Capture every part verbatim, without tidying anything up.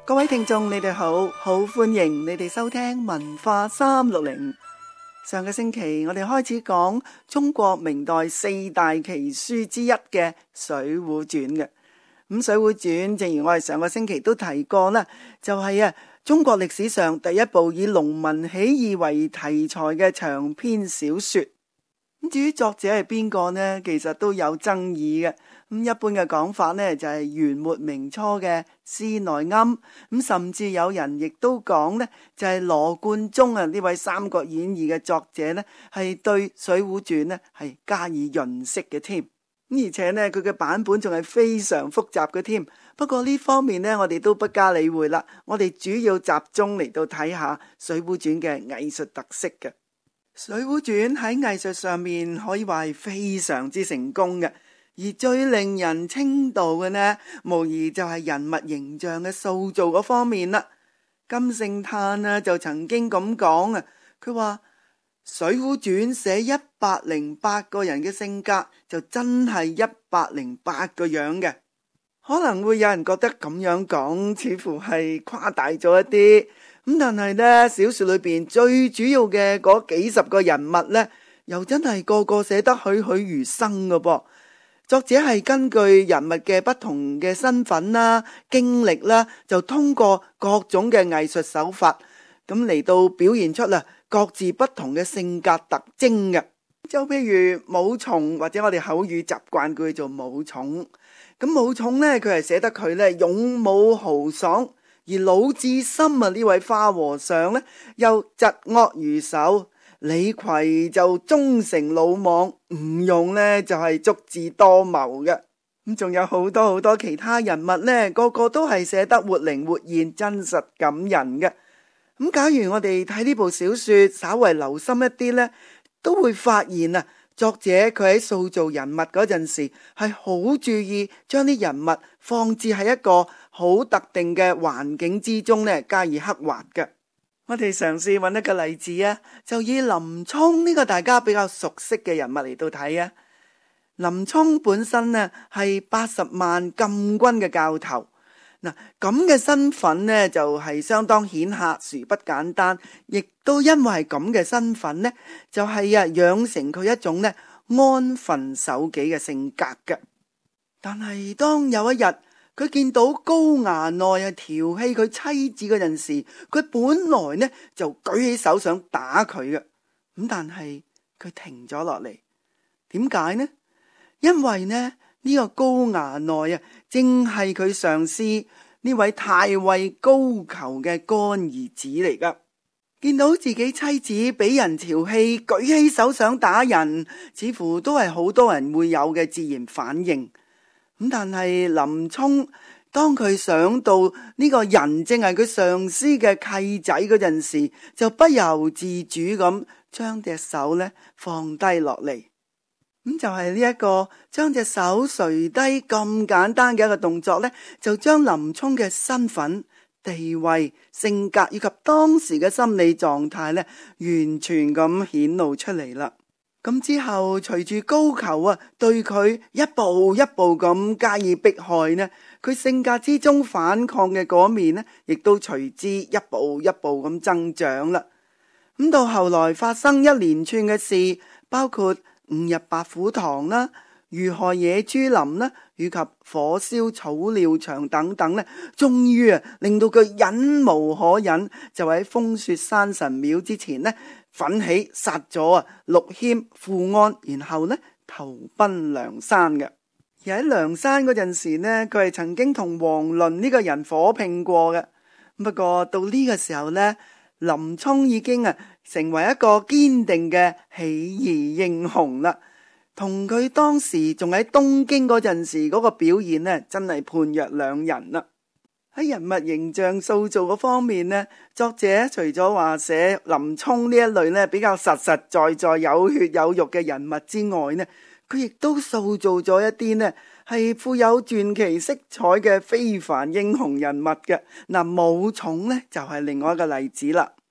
各位聽眾你哋好，好歡迎你哋收聽文化三六零。上個星期我哋開始講中國明代四大奇書之一嘅《水滸傳》嘅。咁《水滸傳》正如我哋上個星期都提過啦，就係啊中國歷史上第一部以農民起義為題材嘅長篇小說。咁至於作者係邊個呢？其實都有爭議嘅。咁一般嘅講法呢，就係元末明初嘅施耐庵。咁甚至有人亦都講呢，就係羅貫中啊呢位《三國演義》嘅作者呢，係對《水滸傳》呢係加以潤色嘅添。而且呢，佢嘅版本仲係非常複雜嘅添。不過呢方面呢，我哋都不加理會啦。我哋主要集中嚟到睇下《水滸傳》嘅藝術特色嘅。《水滸傳》喺藝術上面可以話係非常之成功嘅，而最令人稱道嘅呢，無疑就係人物形象嘅塑造嗰方面啦。金聖嘆啊就曾經咁講啊，佢話《水滸傳》寫一百零八個人嘅性格，就真係一百零八個樣嘅。可能會有人覺得咁樣講似乎係誇大咗一啲。咁但係呢，小說裏邊最主要嘅嗰幾十個人物呢，又真係個個寫得栩栩如生㗎噃。作者係根據人物嘅不同嘅身份啦、經歷啦，就通過各種嘅藝術手法，咁嚟到表現出啦各自不同嘅性格特徵嘅。就譬如武松，或者我哋口語習慣叫佢做武松。咁武松呢，佢係寫得佢呢勇武豪爽。而魯智深啊呢位花和尚呢，又疾惡如仇，李逵就忠誠魯莽，吳用呢就係足智多謀嘅。咁仲有好多好多其他人物呢，個個都係寫得活靈活現、真實感人嘅。咁假如我哋睇呢部小說稍為留心一啲呢，都會發現啊，作者佢喺塑造人物嗰陣時係好注意將啲人物放置喺一個好特定嘅環境之中呢，加以刻畫嘅。我哋嘗試揾一個例子啊，就以林沖呢個大家比較熟悉嘅人物嚟到睇啊。林沖本身呢係八十萬禁軍嘅教頭，嗱咁嘅身份呢就係相當顯赫，殊不簡單。亦都因為咁嘅身份呢，就係啊養成佢一種呢安分守己嘅性格嘅。但係當有一日，佢見到高衙內啊調戲佢妻子嗰陣時，佢本來呢就舉起手想打佢嘅，咁但係佢停咗落嚟。點解呢？因為呢呢個高衙內啊，正係佢上司呢位太尉高俅嘅乾兒子嚟噶。見到自己妻子俾人調戲，舉起手想打人，似乎都係好多人會有嘅自然反應。咁但係林沖當佢想到呢個人正係佢上司嘅契仔嗰陣時，就不由自主咁將隻手呢放低落嚟。咁就係呢一個將隻手垂低咁簡單嘅一個動作呢，就將林沖嘅身份、地位、性格以及當時嘅心理狀態呢，完全咁顯露出嚟啦。咁之後隨住高俅啊對佢一步一步咁加以迫害呢，佢性格之中反抗嘅嗰面呢，亦都隨之一步一步咁增長啦。咁到後來發生一連串嘅事，包括誤入白虎堂啦、遇害野豬林啦，以及火燒草料場等等呢，終於啊令到佢忍無可忍，就喺風雪山神廟之前呢奮起殺咗啊陸謙、富安，然後呢投奔梁山嘅。而喺梁山嗰陣時呢，佢係曾經同王倫呢個人火拼過嘅。不過到呢個時候呢，林沖已經啊成為一個堅定嘅起義英雄啦。同佢當時仲喺東京嗰陣時嗰個表現呢，真係判若兩人啦。喺人物形象塑造嗰方面呢，作者除咗話寫林沖呢一類呢比較實實在在有血有肉嘅人物之外呢，佢亦都塑造咗一啲呢係富有傳奇色彩嘅非凡英雄人物嘅。嗱，武松呢就係另外一個例子啦。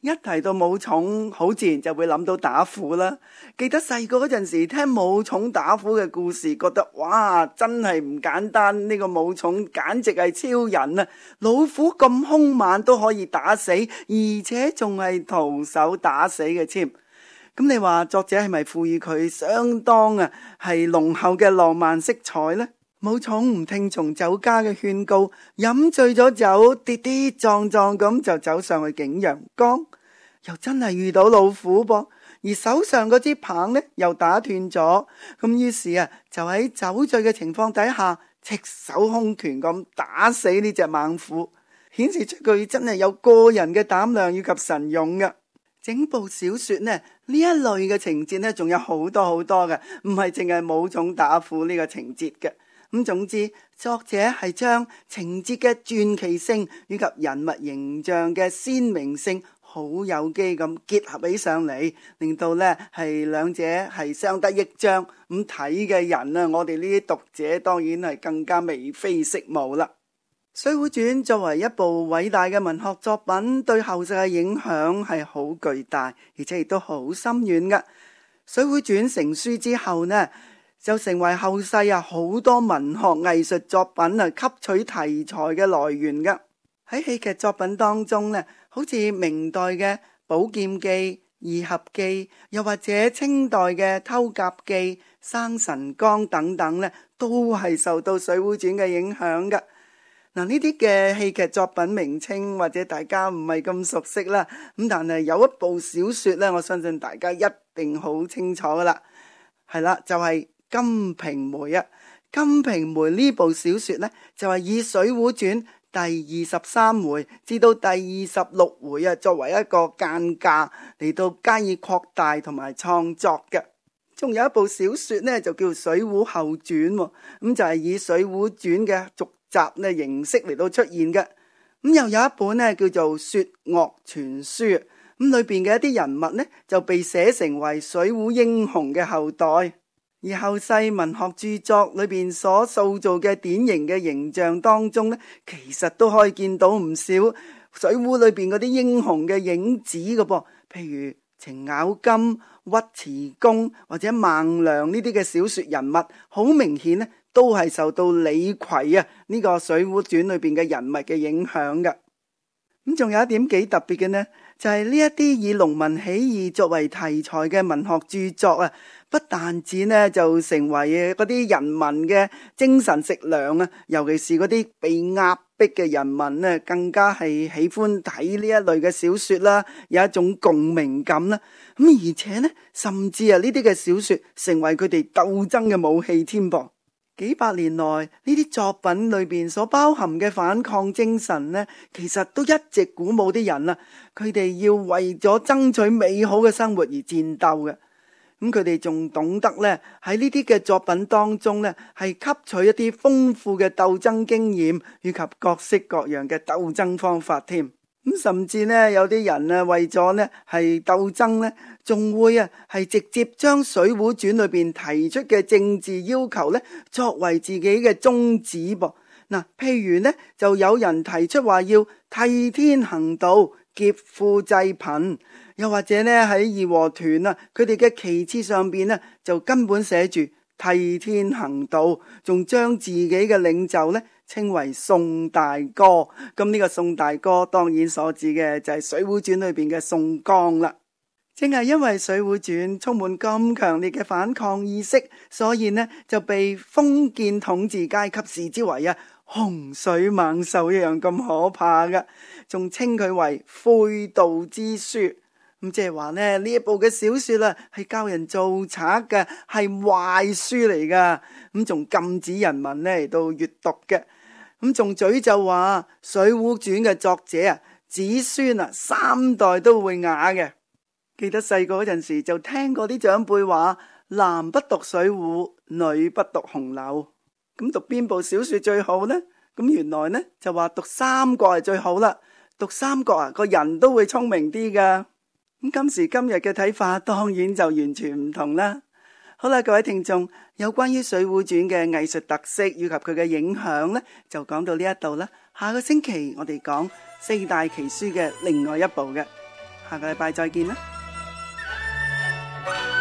一提到武松，好自然就會諗到打虎啦。記得細個嗰陣時聽武松打虎嘅故事，覺得哇，真係唔簡單，呢個武松簡直係超人啊！老虎咁兇猛都可以打死，而且仲係徒手打死嘅添。咁你話作者係咪賦予佢相當啊係濃厚嘅浪漫色彩呢？武松唔聽從酒家嘅勸告，飲醉咗酒，跌跌撞撞咁就走上去景陽岡，又真係遇到老虎噃，而手上嗰支棒呢又打斷咗，咁於是啊就喺酒醉嘅情況底下，赤手空拳咁打死呢隻猛虎，顯示出佢真係有個人嘅膽量以及神勇嘅。整部小說呢呢一類嘅情節呢，仲有好多好多嘅，唔係淨係武松打虎呢個情節嘅。咁總之，作者係將情節嘅傳奇性以及人物形象嘅鮮明性好有機咁結合起上嚟，令到呢係兩者係相得益彰。咁睇嘅人啊，我哋呢啲讀者當然係更加眉飛色舞啦。《水滸傳》作為一部偉大嘅文學作品，對後世嘅影響係好巨大，而且亦都好深遠嘅。《水滸傳》成書之後呢，就成為後世啊好多文學藝術作品啊吸取題材嘅來源㗎。喺戲劇作品當中呢，好似明代嘅《寶劍記》、《義俠記》，又或者清代嘅《偷甲記》、《生辰綱》等等呢，都係受到《水滸傳》嘅影響㗎。嗱，呢啲嘅戲劇作品名稱或者大家唔係咁熟悉啦，咁但係有一部小說呢，我相信大家一定好清楚噶啦，係啦，就係、是《金瓶梅》啊。《金瓶梅》呢部小說呢，就係、是、以《水滸傳》第二十三回至到第二十六回啊，作為一個間架嚟到加以擴大同埋創作嘅。仲有一部小說呢，就叫《水滸後傳》，咁就係、是、以《水滸傳》嘅續集呢形式嚟到出現嘅。咁又有一本呢叫做《說岳全書》，咁裏邊嘅一啲人物呢就被寫成為水滸英雄嘅後代，而後世文學著作裏邊所塑造嘅典型嘅形象當中呢，其實都可以見到唔少水滸裏邊嗰啲英雄嘅影子嘅噃，譬如程咬金、尉遲恭或者孟良呢啲嘅小說人物，好明顯呢都係受到李逵啊呢個《水滸傳》裏邊嘅人物嘅影響嘅。咁仲有一點幾特別嘅呢，就係呢一啲以農民起義作為題材嘅文學著作啊，不但止呢就成為嗰啲人民嘅精神食糧啊，尤其是嗰啲被壓迫嘅人民呢，更加係喜歡睇呢一類嘅小說啦，有一種共鳴感啦。咁而且呢，甚至啊呢啲嘅小說成為佢哋鬥爭嘅武器添噃。幾百年來呢啲作品裏邊所包含嘅反抗精神呢，其實都一直鼓舞啲人啊，佢哋要為咗爭取美好嘅生活而戰鬥嘅。咁佢哋仲懂得呢喺呢啲嘅作品當中呢，係吸取一啲豐富嘅鬥爭經驗以及各式各樣嘅鬥爭方法添。咁甚至呢，有啲人啊為咗呢係鬥爭呢，仲會啊係直接將《水滸傳》裏邊提出嘅政治要求呢作為自己嘅宗旨噃。嗱，譬如呢就有人提出話要替天行道、劫富濟貧，又或者呢喺義和團啊佢哋嘅旗幟上邊呢就根本寫住替天行道，仲將自己嘅領袖呢稱為宋大哥。咁呢個宋大哥當然所指嘅就係《水滸傳》裏邊嘅宋江啦。正係因為《水滸傳》充滿咁強烈嘅反抗意識，所以呢就被封建統治階級視之為啊洪水猛獸一樣咁可怕噶，仲稱佢為悔道之書。咁即係話呢呢一部嘅小說啊係教人做賊嘅，係壞書嚟噶。咁仲禁止人民呢嚟到閱讀嘅。咁仲詛咒話《水滸傳》嘅作者啊子孫啊三代都會啞嘅。記得細個嗰陣時就聽過啲長輩話，男不讀水滸，女不讀紅樓。咁讀邊部小說最好呢？咁原來呢就話讀三國係最好啦。讀三國啊個人都會聰明啲噶。咁今時今日嘅睇法當然就完全唔同啦。好啦，各位聽眾，有關於《水滸傳》嘅藝術特色以及佢嘅影響呢，就講到呢一度啦。下個星期我哋講四大奇書嘅另外一部嘅。 下個禮拜再見啦。